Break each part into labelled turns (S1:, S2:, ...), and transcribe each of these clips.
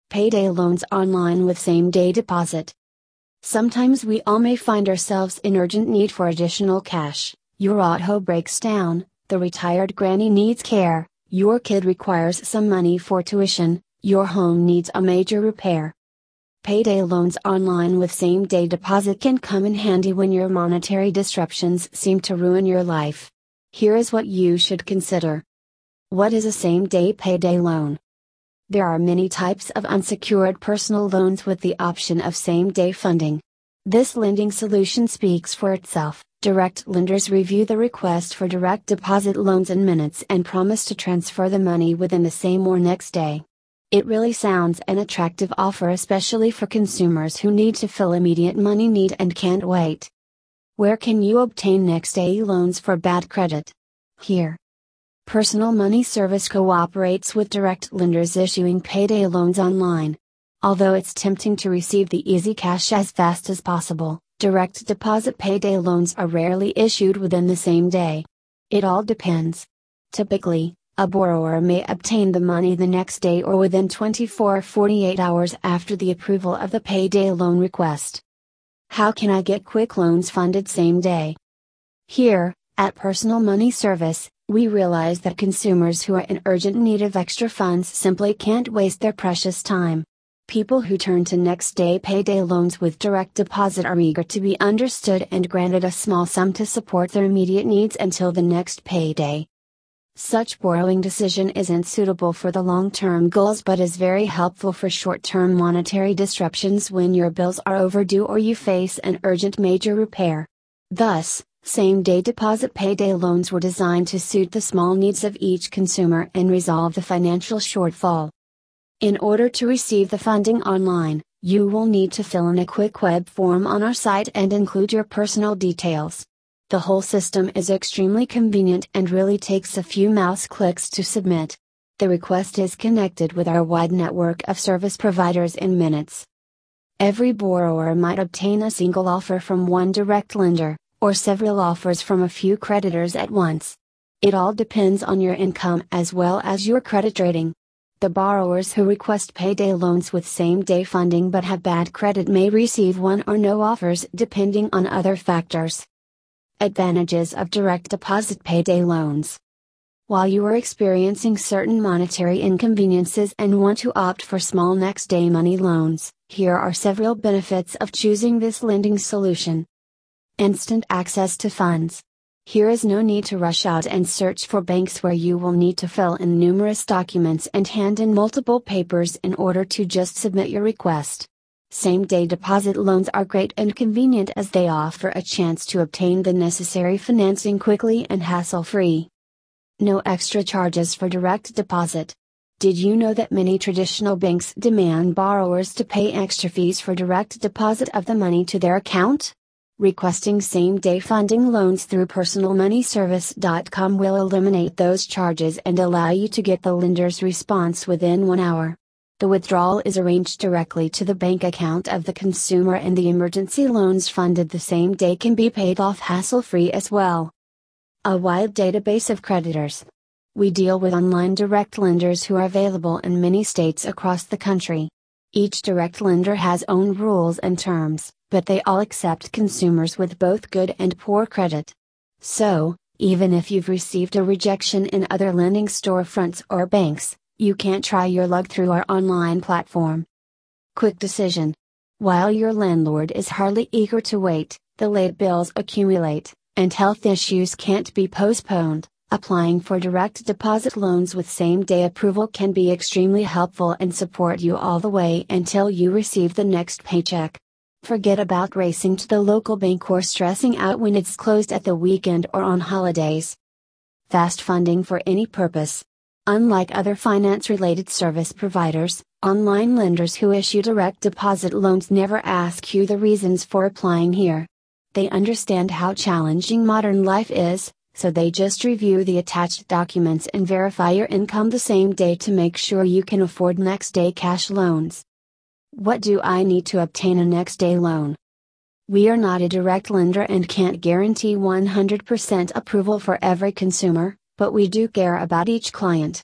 S1: Payday loans online with same-day deposit. Sometimes we all may find ourselves in urgent need for additional cash. Your auto breaks down, the retired granny needs care, your kid requires some money for tuition, your home needs a major repair. Payday loans online with same-day deposit can come in handy when your monetary disruptions seem to ruin your life. Here is what you should consider. What is a same-day payday loan? There are many types of unsecured personal loans with the option of same-day funding. This lending solution speaks for itself. Direct lenders review the request for direct deposit loans in minutes and promise to transfer the money within the same or next day. It really sounds an attractive offer, especially for consumers who need to fill immediate money need and can't wait. Where can you obtain next-day loans for bad credit? Here. Personal Money Service cooperates with direct lenders issuing payday loans online. Although it's tempting to receive the easy cash as fast as possible, direct deposit payday loans are rarely issued within the same day. It all depends. Typically, a borrower may obtain the money the next day or within 24 or 48 hours after the approval of the payday loan request. How can I get quick loans funded same day? Here, at Personal Money Service, we realize that consumers who are in urgent need of extra funds simply can't waste their precious time. People who turn to next-day payday loans with direct deposit are eager to be understood and granted a small sum to support their immediate needs until the next payday. Such borrowing decision isn't suitable for the long-term goals but is very helpful for short-term monetary disruptions when your bills are overdue or you face an urgent major repair. Thus, same-day deposit payday loans were designed to suit the small needs of each consumer and resolve the financial shortfall. In order to receive the funding online, you will need to fill in a quick web form on our site and include your personal details. The whole system is extremely convenient and really takes a few mouse clicks to submit. The request is connected with our wide network of service providers in minutes. Every borrower might obtain a single offer from one direct lender, or several offers from a few creditors at once. It all depends on your income as well as your credit rating. The borrowers who request payday loans with same-day funding but have bad credit may receive one or no offers depending on other factors. Advantages of direct deposit payday loans. While you are experiencing certain monetary inconveniences and want to opt for small next-day money loans, here are several benefits of choosing this lending solution. Instant access to funds. Here is no need to rush out and search for banks where you will need to fill in numerous documents and hand in multiple papers in order to just submit your request. Same-day deposit loans are great and convenient as they offer a chance to obtain the necessary financing quickly and hassle-free. No extra charges for direct deposit. Did you know that many traditional banks demand borrowers to pay extra fees for direct deposit of the money to their account? Requesting same-day funding loans through personalmoneyservice.com will eliminate those charges and allow you to get the lender's response within 1 hour. The withdrawal is arranged directly to the bank account of the consumer and the emergency loans funded the same day can be paid off hassle-free as well. A wide database of creditors. We deal with online direct lenders who are available in many states across the country. Each direct lender has own rules and terms, but they all accept consumers with both good and poor credit. So, even if you've received a rejection in other lending storefronts or banks, you can't try your luck through our online platform. Quick decision. While your landlord is hardly eager to wait, the late bills accumulate, and health issues can't be postponed. Applying for direct deposit loans with same-day approval can be extremely helpful and support you all the way until you receive the next paycheck. Forget about racing to the local bank or stressing out when it's closed at the weekend or on holidays. Fast funding for any purpose. Unlike other finance-related service providers, online lenders who issue direct deposit loans never ask you the reasons for applying here. They understand how challenging modern life is, so they just review the attached documents and verify your income the same day to make sure you can afford next-day cash loans. What do I need to obtain a next-day loan? We are not a direct lender and can't guarantee 100% approval for every consumer, but we do care about each client.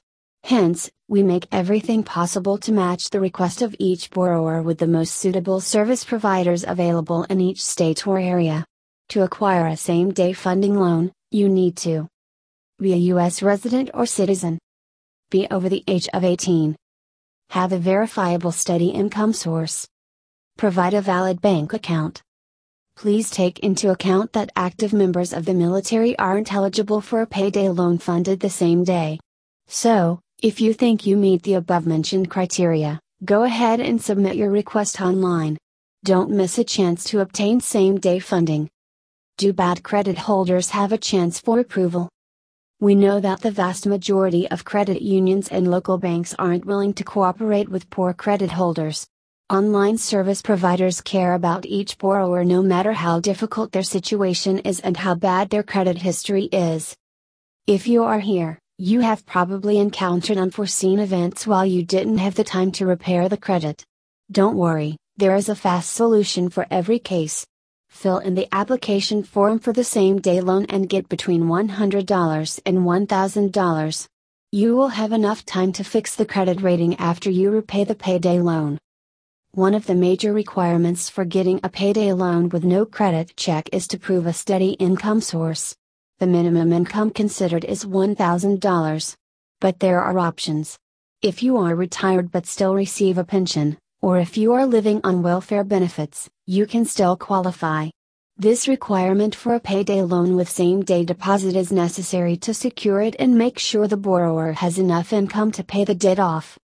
S1: Hence, we make everything possible to match the request of each borrower with the most suitable service providers available in each state or area. To acquire a same-day funding loan, you need to be a U.S. resident or citizen, be over the age of 18, have a verifiable steady income source, provide a valid bank account. Please take into account that active members of the military aren't eligible for a payday loan funded the same day. So, if you think you meet the above-mentioned criteria, go ahead and submit your request online. Don't miss a chance to obtain same-day funding. Do bad credit holders have a chance for approval? We know that the vast majority of credit unions and local banks aren't willing to cooperate with poor credit holders. Online service providers care about each borrower no matter how difficult their situation is and how bad their credit history is. If you are here, you have probably encountered unforeseen events while you didn't have the time to repair the credit. Don't worry, there is a fast solution for every case. Fill in the application form for the same-day loan and get between $100 and $1,000. You will have enough time to fix the credit rating after you repay the payday loan. One of the major requirements for getting a payday loan with no credit check is to prove a steady income source. The minimum income considered is $1,000. But there are options. If you are retired but still receive a pension, or if you are living on welfare benefits, you can still qualify. This requirement for a payday loan with same-day deposit is necessary to secure it and make sure the borrower has enough income to pay the debt off.